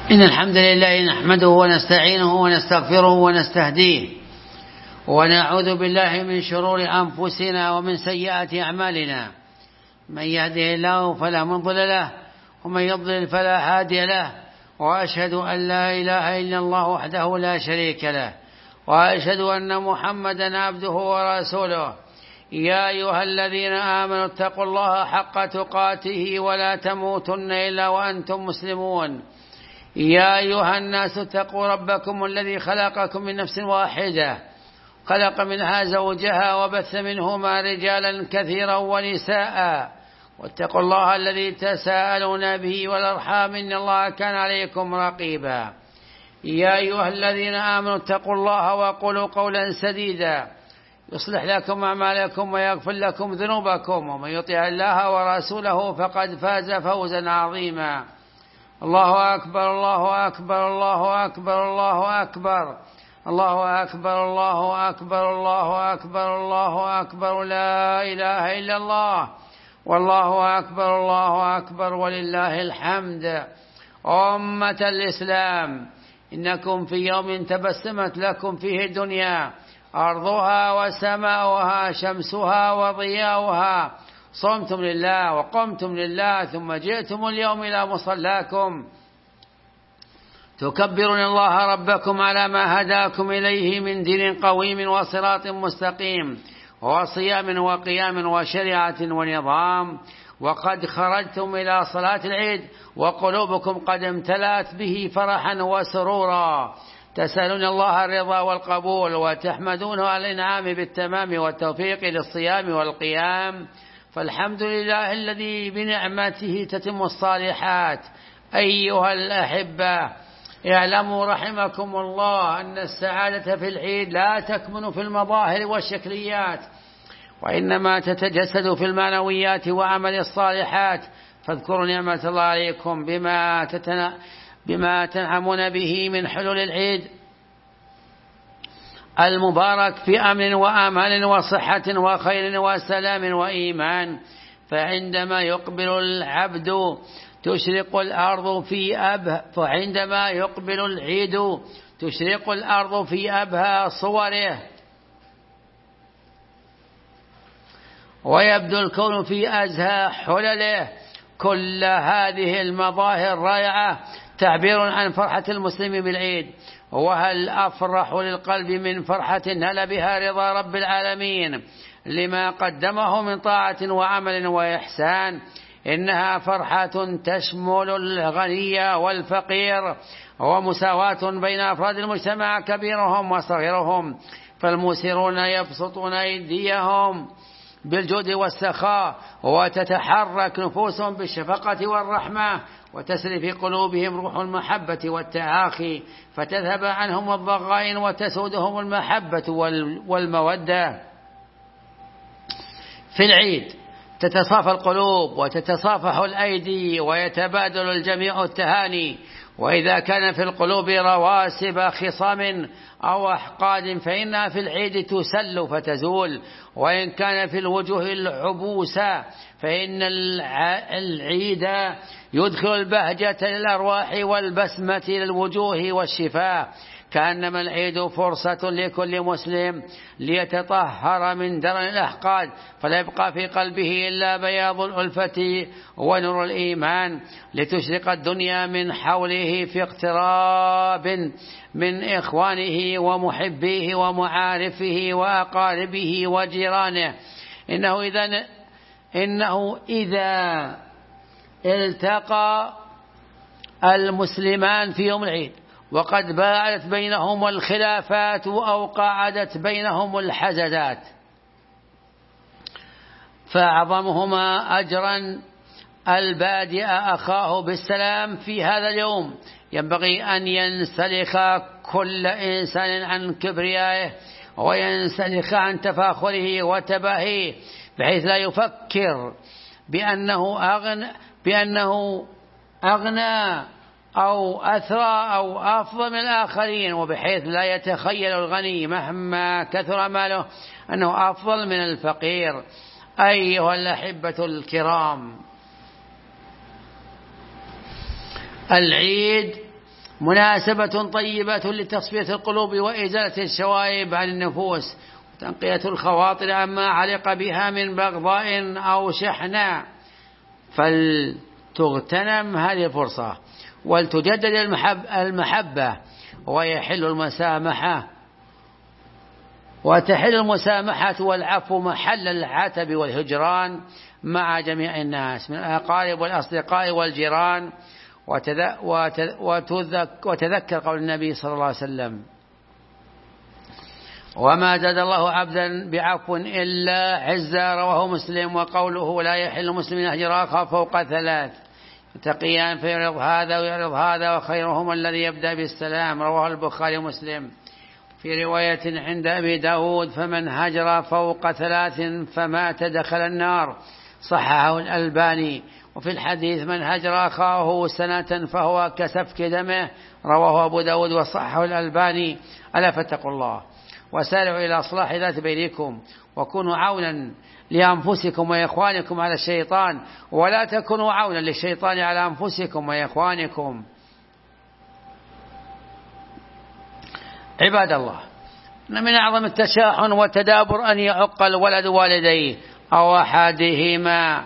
إن الحمد لله نحمده ونستعينه ونستغفره ونستهديه ونعوذ بالله من شرور أنفسنا ومن سيئات أعمالنا. من يهده الله فلا مضل له ومن يضلل فلا هادي له، وأشهد أن لا إله إلا الله وحده لا شريك له، وأشهد أن محمدا عبده ورسوله. يا أيها الذين آمنوا اتقوا الله حق تقاته ولا تموتن إلا وأنتم مسلمون. يا أيها الناس اتقوا ربكم الذي خلقكم من نفس واحدة، خلق منها زوجها وبث منهما رجالا كثيرا ونساء، واتقوا الله الذي تساءلون به والأرحام إن الله كان عليكم رقيبا. يا أيها الذين آمنوا اتقوا الله وقولوا قولا سديدا يصلح لكم أعمالكم ويغفر لكم ذنوبكم، ومن يطع الله ورسوله فقد فاز فوزا عظيما. الله أكبر الله أكبر الله أكبر الله أكبر الله أكبر الله أكبر الله أكبر الله أكبر، لا إله إلا الله والله أكبر الله أكبر ولله الحمد. أمة الإسلام، إنكم في يوم تبسمت لكم فيه الدنيا أرضها وسماؤها شمسها وضياؤها، صمتم لله وقمتم لله، ثم جئتم اليوم إلى مصلاكم تكبرون الله ربكم على ما هداكم إليه من دين قويم وصراط مستقيم وصيام وقيام وشريعة ونظام، وقد خرجتم إلى صلاة العيد وقلوبكم قد امتلأت به فرحا وسرورا، تسألون الله الرضا والقبول وتحمدونه على الإنعام بالتمام والتوفيق للصيام والقيام. فالحمد لله الذي بنعمته تتم الصالحات. أيها الأحبة، اعلموا رحمكم الله أن السعادة في العيد لا تكمن في المظاهر والشكليات، وإنما تتجسد في المعنويات وعمل الصالحات. فاذكروا نعمة الله عليكم بما تنعمون به من حلول العيد المبارك في أمن وأمان وصحة وخير وسلام وإيمان. فعندما يقبل العبد تشرق الأرض في فعندما يقبل العيد تشرق الأرض في أبهى صوره، ويبدو الكون في أزهى حلله. كل هذه المظاهر رائعة تعبير عن فرحة المسلم بالعيد، وهل أفرح للقلب من فرحة هل بها رضا رب العالمين لما قدمه من طاعة وعمل وإحسان. إنها فرحة تشمل الغني والفقير، ومساواة بين أفراد المجتمع كبيرهم وصغيرهم، فالموسرون يبسطون أيديهم بالجود والسخاء، وتتحرك نفوسهم بالشفقة والرحمة، وتسري في قلوبهم روح المحبة والتعاخي، فتذهب عنهم الضغائن وتسودهم المحبة والمودة. في العيد تتصافى القلوب وتتصافح الأيدي ويتبادل الجميع التهاني، وإذا كان في القلوب رواسب خصام أو أحقاد فإنها في العيد تسل فتزول، وإن كان في الوجوه العبوسة فإن العيد يدخل البهجة للأرواح والبسمة للوجوه والشفاء. كأنما العيد فرصة لكل مسلم ليتطهر من درن الأحقاد، فلا يبقى في قلبه إلا بياض الألفة ونور الإيمان، لتشرق الدنيا من حوله في اقتراب من إخوانه ومحبيه ومعارفه وأقاربه وجيرانه. إنه إذا التقى المسلمان في يوم العيد وقد باعدت بينهم الخلافات أو قعدت بينهم الحزدات، فأعظمهما أجرا البادئ أخاه بالسلام في هذا اليوم. ينبغي أن ينسلخ كل إنسان عن كبريائه وينسلخ عن تفاخره وتباهيه، بحيث لا يفكر بأنه أغنى أو أثرى أو أفضل من الآخرين، وبحيث لا يتخيل الغني مهما كثر ماله أنه أفضل من الفقير. أيها الأحبة الكرام، العيد مناسبة طيبة لتصفية القلوب وإزالة الشوائب عن النفوس وتنقية الخواطر عما علق بها من بغضاء أو شحناء، فلتغتنم هذه الفرصة ولتجدد المحبة ويحل المسامحة، وتحل المسامحة والعفو محل العتب والهجران مع جميع الناس من الأقارب والأصدقاء والجيران. وتذكر قول النبي صلى الله عليه وسلم: وما زاد الله عبدا بعفو إلا عزا، رواه مسلم. وقوله: لا يحل مسلم يهجر أخاه فوق 3 يتقيان فيعرض هذا ويعرض هذا وخيرهما الذي يبدأ بالسلام، رواه البخاري ومسلم. في رواية عند أبي داود: فمن هجر فوق 3 فمات دخل النار، صححه الألباني. وفي الحديث: من هجر أخاه 1 فهو كسفك دمه، رواه أبو داود وصححه الألباني. ألا فاتقوا الله وسارعوا إلى إصلاح ذات بينكم وكونوا عونا لأنفسكم وإخوانكم على الشيطان، ولا تكونوا عونا للشيطان على أنفسكم وإخوانكم. عباد الله، من أعظم التشاحن والتدابر أن يعق الولد والديه أو أحدهما،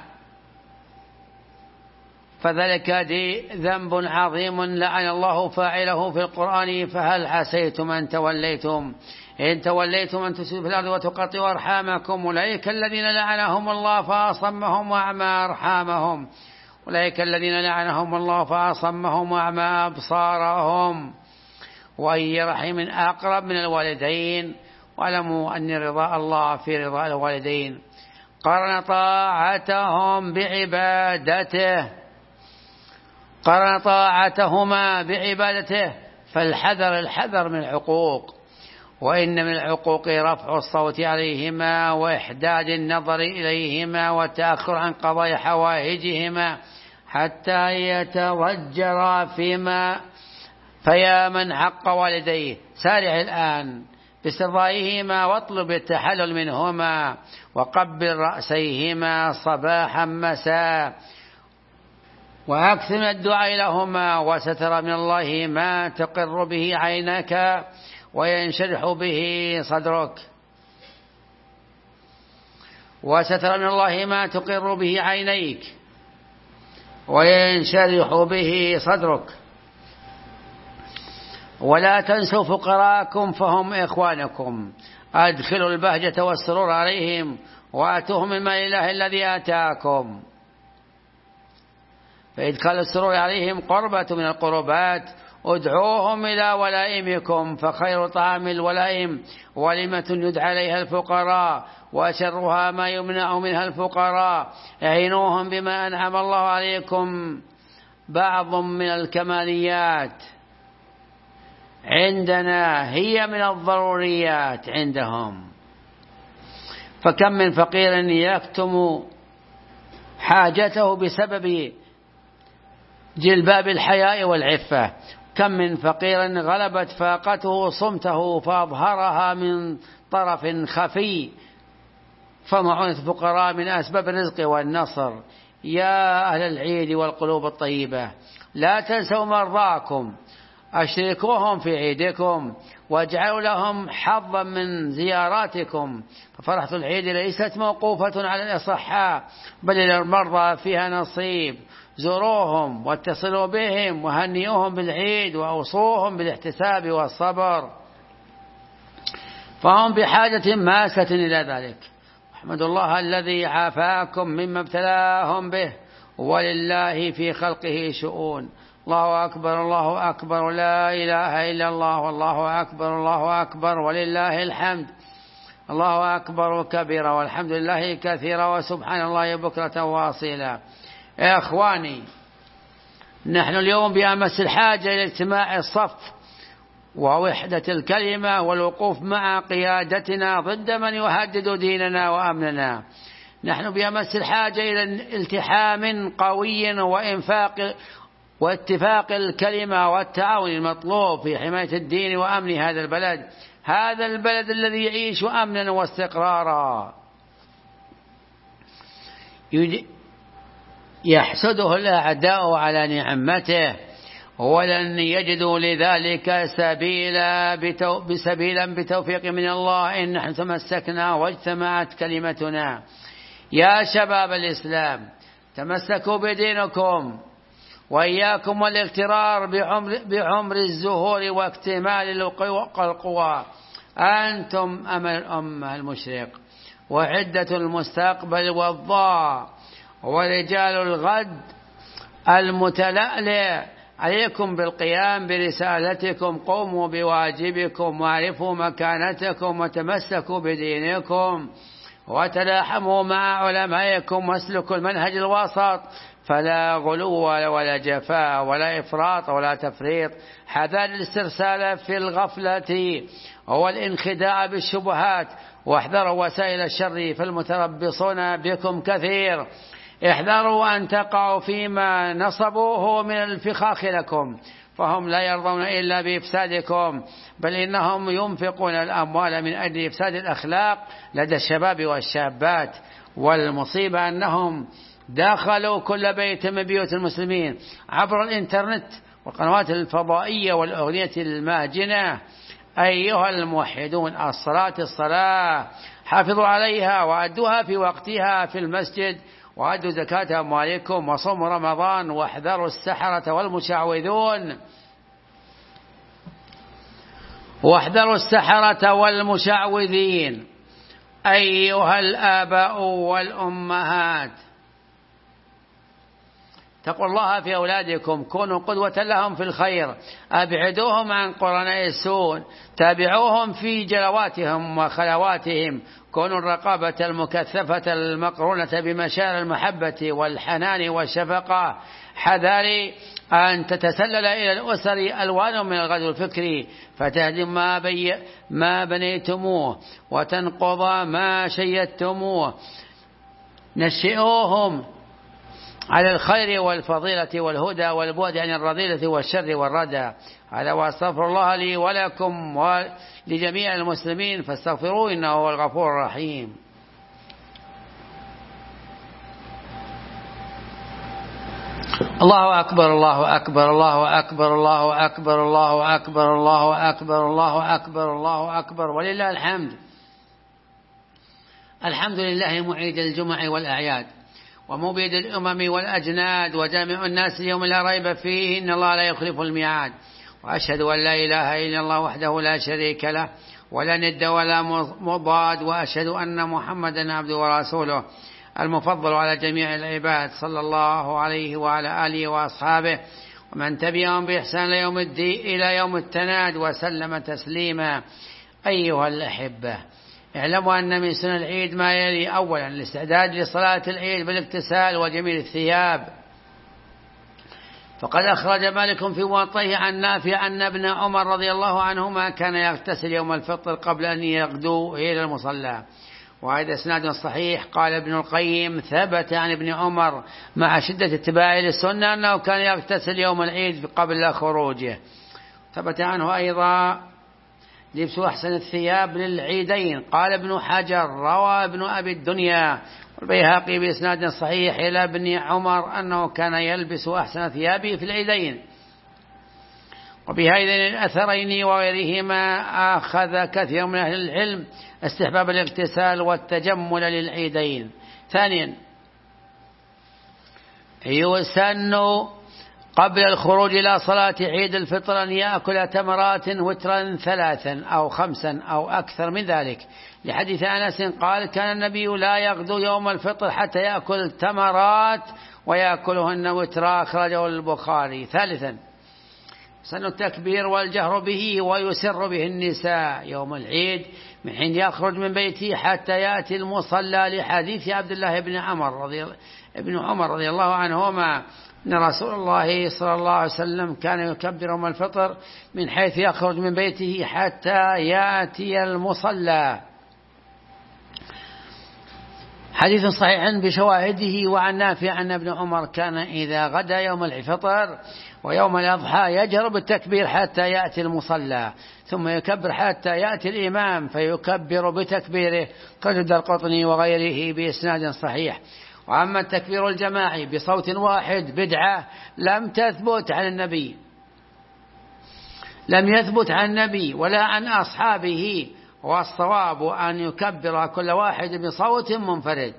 فذلك ذنب عظيم لعن الله فاعله في القرآن: فهل عسيتم أن توليتم إن توليتم أن تفسدوا في الأرض وتقطعوا أرحامكم أولئك الذين لعنهم الله فأصمهم وأعمى أرحامهم أولئك الذين لعنهم الله فأصمهم وأعمى أبصارهم. وأي رحم أقرب من الوالدين، واعلموا أن رضاء الله في رضاء الوالدين. قرن طاعتهم بعبادته، قرن طاعتهما بعبادته، فالحذر من العقوق، وإن من العقوق رفع الصوت عليهما وإحداد النظر إليهما والتأخر عن قضاء حوائجهما حتى يتضجر فيما. فيا من حق والديه سارع الآن باسترضائهما واطلب التحلل منهما وقبل رأسيهما صباحا مساء وأكثر من الدعاء لهما، وسترى من الله ما تقر به عينك وينشرح به صدرك، وسترى من الله ما تقر به عينيك وينشرح به صدرك. ولا تنسوا فقراءكم فهم إخوانكم، أدخلوا البهجة والسرور عليهم وآتوهم من مال الله الذي آتاكم، فإدخال السرور عليهم قربة من القربات. ادعوهم إلى ولائمكم، فخير طعام الولائم وليمة يدعى إليها الفقراء، وشرها ما يمنع منها الفقراء. اعينوهم بما أنعم الله عليكم. بعض من الكماليات عندنا هي من الضروريات عندهم، فكم من فقير يكتم حاجته بسبب جلباب الحياء والعفة، كم من فقير غلبت فاقته صمته فأظهرها من طرف خفي. فمعونة الفقراء من أسباب الرزق والنصر. يا أهل العيد والقلوب الطيبة، لا تنسوا مرضاكم، أشركوهم في عيدكم واجعلوا لهم حظا من زياراتكم، ففرحة العيد ليست موقوفة على الأصحاء بل للمرضى فيها نصيب. زوروهم واتصلوا بهم وهنئوهم بالعيد وأوصوهم بالاحتساب والصبر، فهم بحاجة ماسة إلى ذلك. احمدوا الله الذي عافاكم مما ابتلاهم به، ولله في خلقه شؤون. الله أكبر الله أكبر، لا إله إلا الله، والله أكبر الله أكبر ولله الحمد. الله أكبر كبيرا والحمد لله كثيرا وسبحان الله بكرة واصيلا. يا إخواني، نحن اليوم بأمس الحاجة إلى اجتماع الصف ووحدة الكلمة والوقوف مع قيادتنا ضد من يهدد ديننا وأمننا. نحن بأمس الحاجة إلى التحام قوي واتفاق الكلمة والتعاون المطلوب في حماية الدين وأمن هذا البلد، هذا البلد الذي يعيش أمنا واستقرارا. يحسده الأعداء على نعمته ولن يجدوا لذلك سبيلا بتوفيق من الله إن نحن تمسكنا واجتمعت كلمتنا. يا شباب الإسلام تمسكوا بدينكم، وإياكم والاغترار بعمر الزهور واكتمال القوى. أنتم أمل الأمة المشرق وعدة المستقبل والضاء ورجال الغد المتلألئ. عليكم بالقيام برسالتكم، قوموا بواجبكم واعرفوا مكانتكم وتمسكوا بدينكم وتلاحموا مع علمائكم واسلكوا المنهج الوسط، فلا غلو ولا جفاء ولا إفراط ولا تفريط. حذر الاسترسال في الغفلة والانخداع بالشبهات، واحذروا وسائل الشر فالمتربصون بكم كثير. احذروا أن تقعوا فيما نصبوه من الفخاخ لكم، فهم لا يرضون إلا بإفسادكم، بل إنهم ينفقون الأموال من أجل إفساد الأخلاق لدى الشباب والشابات. والمصيبة أنهم دخلوا كل بيت من بيوت المسلمين عبر الإنترنت والقنوات الفضائية والأغنية الماجنة. أيها الموحدون، الصلاة حافظوا عليها وأدوها في وقتها في المسجد، وأدوا زكاة أموالكم وصوموا رمضان، واحذروا السحرة والمشعوذون. واحذروا السحرة والمشعوذين. أيها الآباء والأمهات اتقوا الله في أولادكم، كونوا قدوة لهم في الخير، أبعدوهم عن قرناء السوء، تابعوهم في جلواتهم وخلواتهم، كونوا الرقابة المكثفة المقرونة بمشاعر المحبة والحنان والشفقة. حذاري أن تتسلل إلى الأسر ألوان من الغزو الفكري فتهدم ما بنيتموه وتنقض ما شيدتموه. نشئوهم على الخير والفضيلة والهدى والبعد عن الرذيلة والشر والردى. هذا وأستغفر الله لي ولكم ولجميع المسلمين فاستغفروه إنه هو الغفور الرحيم. الله أكبر الله أكبر الله أكبر الله أكبر الله أكبر الله أكبر الله أكبر الله أكبر ولله الحمد. الحمد لله معيد الجمع والأعياد ومبيد الأمم والأجناد وجامع الناس اليوم لا ريب فيه إن الله لا يخلف الميعاد. وأشهد أن لا إله إلا الله وحده لا شريك له ولا ند ولا مضاد، وأشهد أن محمدا عبده ورسوله المفضل على جميع العباد، صلى الله عليه وعلى آله وأصحابه ومن تبعهم بإحسان إلى يوم التناد وسلم تسليما. أيها الأحبة، اعلموا أن من سنن العيد ما يلي: أولا الاستعداد لصلاة العيد بالاغتسال وجميل الثياب، فقد أخرج مالك في موطئه عن نافع أن ابن عمر رضي الله عنهما كان يغتسل يوم الفطر قبل أن يغدو إلى المصلى، وهذا إسناد صحيح. قال ابن القيم: ثبت عن ابن عمر مع شدة اتباعه للسنة أنه كان يغتسل يوم العيد قبل خروجه. ثبت عنه أيضا لبس أحسن الثياب للعيدين. قال ابن حجر: روى ابن أبي الدنيا والبيهقي بإسناد صحيح إلى ابن عمر أنه كان يلبس أحسن ثيابه في العيدين. وبهذين الأثرين وغيرهما أخذ كثير من أهل العلم استحباب الاغتسال والتجمل للعيدين. ثانيا، يسن قبل الخروج إلى صلاة عيد الفطر أن يأكل تمرات وترا 3 أو 5 أو أكثر من ذلك، لحديث أنس قال: كان النبي لا يغدو يوم الفطر حتى يأكل تمرات ويأكلهن وترا، أخرجه البخاري. ثالثا، سن التكبير والجهر به ويسر به النساء يوم العيد من حين يخرج من بيته حتى يأتي المصلى، لحديث عبد الله بن عمر رضي الله عنهما أن رسول الله صلى الله عليه وسلم كان يكبر يوم الفطر من حيث يخرج من بيته حتى يأتي المصلى. حديث صحيح بشواهده. وعن نافع أن ابن عمر كان إذا غدا يوم الفطر ويوم الأضحى يجهر بالتكبير حتى يأتي المصلى، ثم يكبر حتى يأتي الإمام فيكبر بتكبيره، كجد القطني وغيره بإسناد صحيح. وأما التكبير الجماعي بصوت واحد بدعة لم تثبت عن النبي لم يثبت عن النبي ولا عن أصحابه، والصواب أن يكبر كل واحد بصوت منفرد.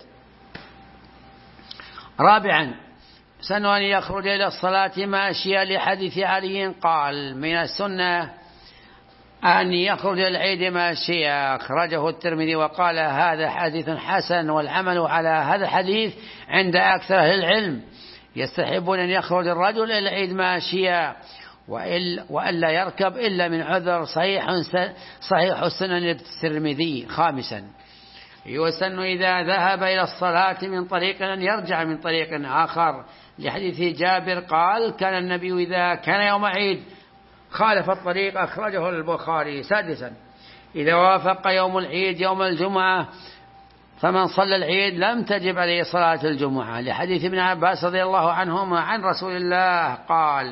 رابعا سن أن يخرج إلى الصلاة ماشيا لحديث علي قال: من السنة أن يخرج إلى العيد ماشيا، أخرجه الترمذي وقال: هذا حديث حسن، والعمل على هذا الحديث عند أكثر أهل العلم. يستحبون أن يخرج الرجل إلى العيد ماشيا وإلا يركب إلا من عذر. صحيح السنن الترمذي. خامسا يسن إذا ذهب إلى الصلاة من طريق أن يرجع من طريق آخر، لحديث جابر قال: كان النبي إذا كان يوم عيد خالف الطريق، أخرجه البخاري. سادسا إذا وافق يوم العيد يوم الجمعة فمن صلى العيد لم تجب عليه صلاة الجمعة، لحديث ابن عباس رضي الله عنهما عن رسول الله قال: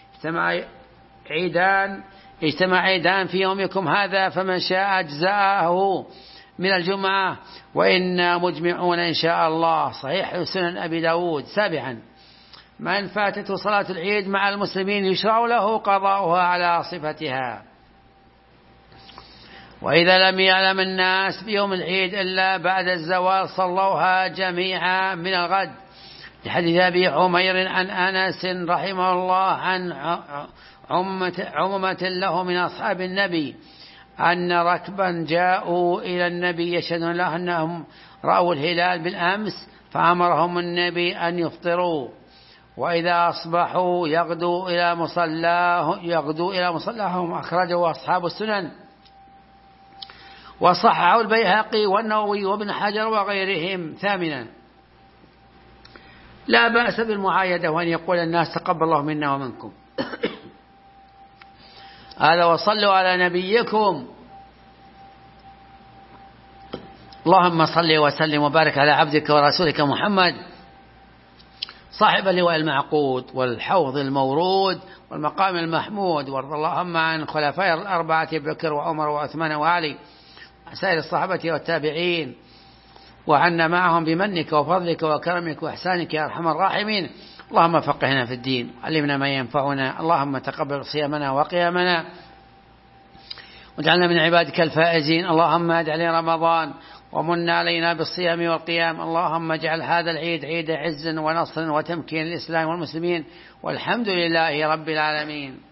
اجتمع عيدان في يومكم هذا، فمن شاء أجزاءه من الجمعة وإنا مجمعون إن شاء الله. صحيح سنن أبي داود. سابعا من فاتته صلاة العيد مع المسلمين يشرع له قضاؤها على صفتها، وإذا لم يعلم الناس بيوم العيد إلا بعد الزوال صلوها جميعا من الغد، لحديث أبي عمير عن أنس رحمه الله عن عمومة له من أصحاب النبي أن ركبا جاءوا إلى النبي يشهدون له أنهم رأوا الهلال بالأمس، فأمرهم النبي أن يفطروا، وإذا أصبحوا يغدوا إلى مصلاهم. أخرجه أصحاب السنن وصححه البيهقي والنووي وابن حجر وغيرهم. ثامنا لا بأس بالمعايدة، وأن يقول الناس: تقبل الله منا ومنكم. هذا وصلوا على نبيكم. اللهم صل وسلم وبارك على عبدك ورسولك محمد صاحب اللواء المعقود والحوض المورود والمقام المحمود، وارض اللهم عن خلفاء الأربعة بكر وعمر وعثمان وعلي سائر الصحابة والتابعين، وعنا معهم بمنك وفضلك وكرمك وإحسانك يا أرحم الراحمين. اللهم فقهنا في الدين، علمنا ما ينفعنا، اللهم تقبل صيامنا وقيامنا، واجعلنا من عبادك الفائزين. اللهم اجعل رمضان ومن علينا بالصيام والقيام. اللهم اجعل هذا العيد عيد عز ونصر وتمكين للإسلام والمسلمين، والحمد لله رب العالمين.